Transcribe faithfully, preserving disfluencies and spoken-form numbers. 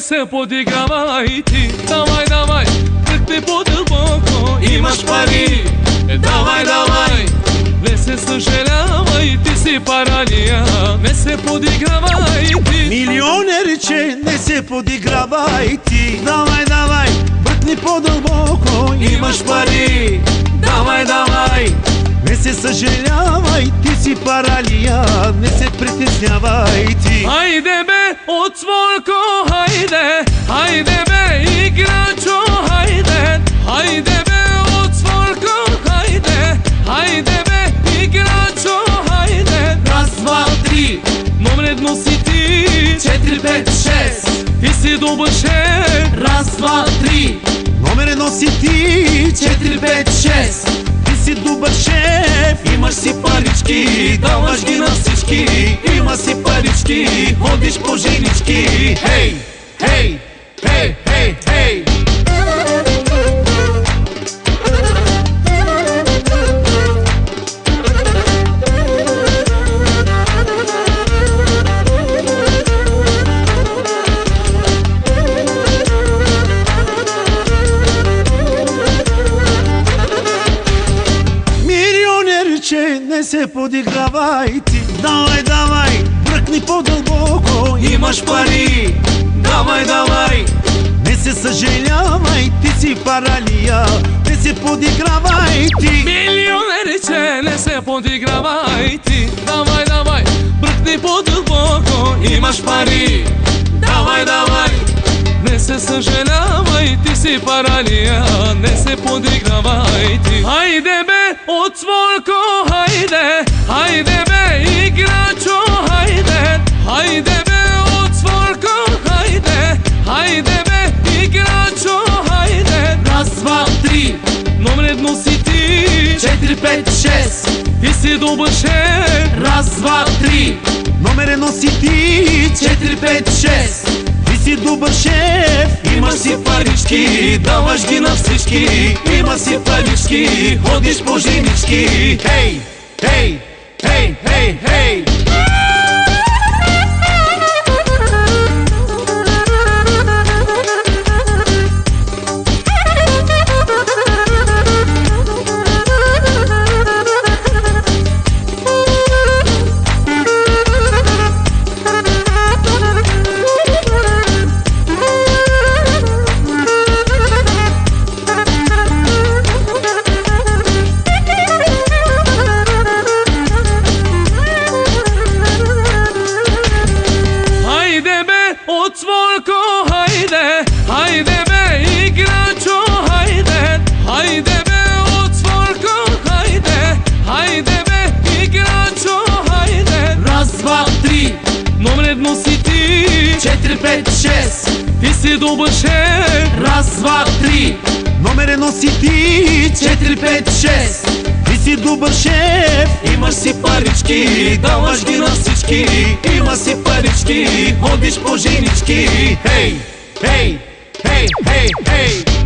се подигравай ти. Давай, давай, тръгни по-дълбоко, имаш пари. Е, давай, давай, не се съжалявай, ти си паралия. Не се подигравай ти. Милионерче, не се подигравай ти. Давай, давай, бръкни по-дълбоко, имаш пари. Давай, давай, не се съжалявай, ти си паралия. Не се притеснявай ти. Хайде бе, отворко, хайде. Хайде бе, играчо, хайде. Хайде бе, отворко, хайде. Хайде бе, играчо, хайде. Раз, два, три, Номер едно си ти. четири, пет, шест. Ти си добър шеф. Раз, два, три, номер едно си ти. четири, пет, шест. Ти си добър шеф. Имаш си парички, даваш ги на всички. Има си парички, ходиш по женички. Хей, хей, хей, хей, хей. Милионерче, не се подигравай ти. Давай, давай, бръкни по-дълбоко, имаш пари. Давай, давай, Не се съжалявай, ти си паралия. Не се подигравай ти. милионерче, не се подигравай ти. Давай, давай, бръкни по-дълбоко, имаш пари. Давай, давай, не се съжалявай, ти си паралия. Не се подигравай ти. Хайде бе, отворко, хайде. Хайде бе, играчо, хайде. Хайде бе, отворко, хайде. Хайде бе, играчо, хайде. Раз, два, три, Номер едно си ти. четири, пет, шест. Ти си добър шеф. Раз, два, три, номер едно си ти. четири, пет, шест. Ти си добър шеф. Имаш си парички, даваш ги на всички. Има си парички, ходиш по женички. Хей, хей, хей, хей, хей. Отворко, хайде. Хайде бе, играчо, хайде. Хайде бе, отворко, хайде. Хайде бе, играчо, хайде. Раз, два, три, Номер едно си ти. четири, пет, шест. Ти си добър шеф. Раз, два, три, номер едно си ти. четири, пет, шест. Ти си добър шеф. Имаш си парички, даваш ги на всички. Има си парички, ходиш по женички. Хей, хей, хей, хей, хей.